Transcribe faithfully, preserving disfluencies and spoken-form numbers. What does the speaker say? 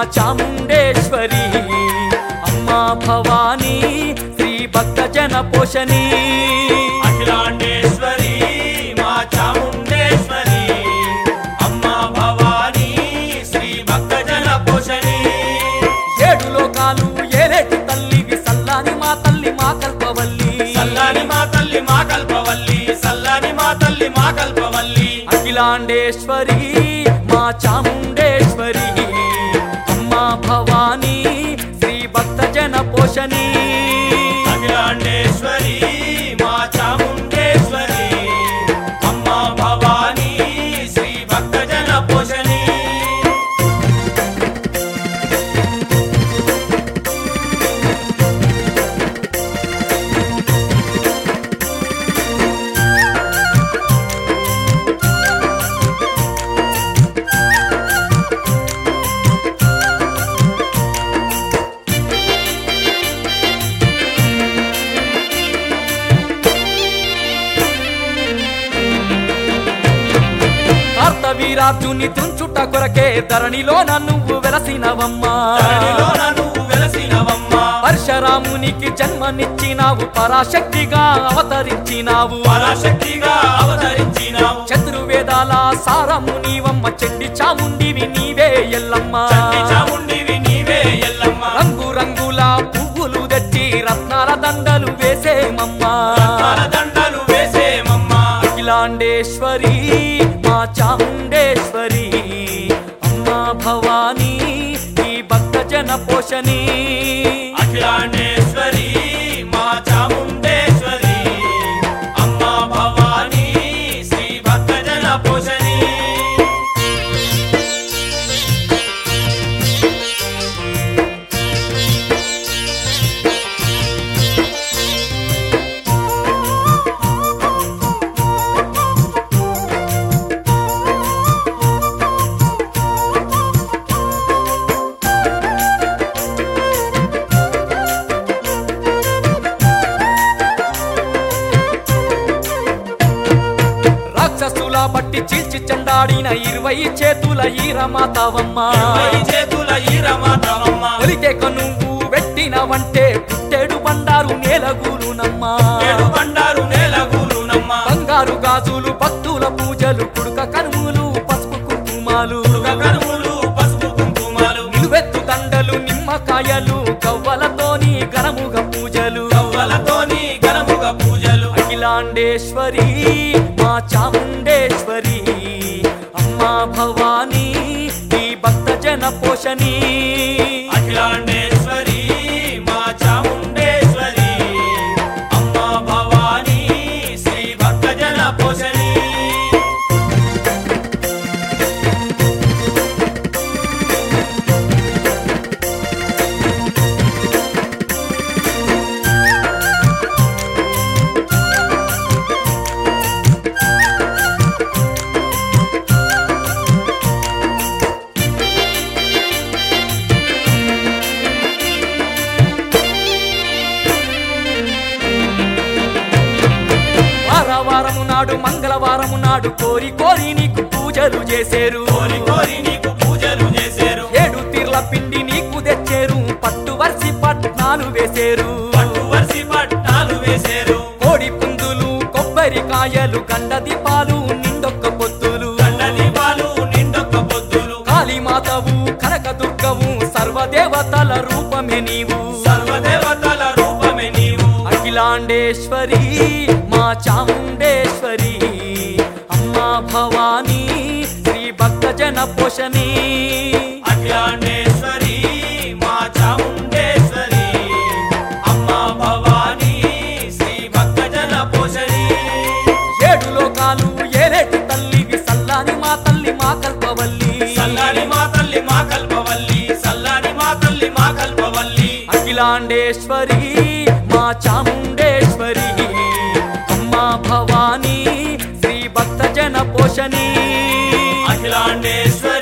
చాముండేశ్వరి అమ్మా భవానీ శ్రీ భక్త జన పోషణి అఖిలాండేశ్వరి మా చాముండేశ్వరి అమ్మా భవానీ శ్రీ భక్త జన పోషణి ఏడు లోకాలు ఏలేటి తల్లివి సల్లాని మా తల్లి మా కల్పవల్లి సల్లాని మా తల్లి మా కల్పవల్లి సల్లాని మా తల్లి మా కల్పవల్లి అఖిలాండేశ్వరి మా చాముండేశ్వరి అమ్మా భవానీ శ్రీ భక్త జన పోషణి అఖిలాండేశ్వరి మా చాముండేశ్వరి అమ్మా భవానీ శ్రీ భక్త జన పోషణి వీరార్జుని తుంచుట కొరకే ధరణిలోన నువ్వు వెలసినవమ్మా ధరణిలోన నువ్వు వెలసినవమ్మా పరశురామునికి జన్మనిచ్చినావు పరాశక్తిగా అవతరించినావు పరాశక్తిగా అవతరించినావు చతుర్వేదాల సారము నీవమ్మ చెండి చాముండివి నీవే ఎల్లమ్మ చండి చాముండివి నీవే ఎల్లమ్మ రంగు రంగుల పువ్వులు తెచ్చి రత్నాల దండలు వేసేమమ్మా రత్నాల దండలు వేసేమమ్మా అఖిలాండేశ్వరి మా చాముండేశ్వరి అమ్మా భవానీ ఈ భక్త జన పోషణి అఖిలాండేశ్వరి మా చాముండేశ్వరి అమ్మా భవానీ శ్రీ భక్త జన పోషణి రాక్షసుల బట్టి చీల్చి చెండాడిన ఇరవై చేతుల ఈరమాతవమ్మ ఇరవై చేతుల ఈరమాతవమ్మ ఒలికే కనువు వెట్టినవంటే పుట్టేడు బండారు నేలగూరునమ్మా ఏడు బండారు నేలగూరునమ్మ బంగారు గాజులు భక్తుల పూజలు కుడుక కనుములు పసుపు కుంకుమాలు కనుములు పసుపు కుంకుమాలు నిలువెత్తు దండలు నిమ్మకాయలు గవ్వలతోని ఘనముగ పూజలు గవ్వలతోని ఘనముగ పూజలు అఖిలాండేశ్వరి మా చాముండేశ్వరి అమ్మా భవానీ ఈ భక్త జన పోషణి అఖిలాండేశ్వరి మా చాముండేశ్వరి అమ్మా భవానీ శ్రీ భక్త జన పోషణి వారము నాడు మంగళవారము నాడు కోరి కోరి నీకు పూజలు చేసేరు కోరి కోరి నీకు పూజలు చేసేరు ఏడు తీర్ల పిండి నీకు తెచ్చేరు పట్టు వర్సి పట్నాలు వేసేరు పట్టు వర్సి పట్నాలు వేసేరు కోడి పుందులు కొబ్బరికాయలు గండ దీపాలు నిండొక్క పొత్తులు గండ దీపాలు నిండొక్క పొద్దులు కాళీమాతవు కనకదుర్గవు సర్వదేవతల రూపమే నీవు సర్వదేవతల రూపమే నీవు అఖిలాండేశ్వరి మా చాముండేశ్వరి అమ్మా భవానీ శ్రీ భక్త జన పోషణి అఖిలాండేశ్వరి మా చాముండేశ్వరి అమ్మా భవానీ శ్రీ భక్త జన పోషణి ఏడు లోకాలు ఏలేటి తల్లివి సల్లాని మా తల్లి మా కల్పవల్లి సల్లాని మా తల్లి మా కల్పవల్లి సల్లాని మా తల్లి మా కల్పవల్లి అఖిలాండేశ్వరి మా చాముండేశ్వరి అమ్మా భవానీ శ్రీ భక్త జన పోషణి అఖిలాండేశ్వరి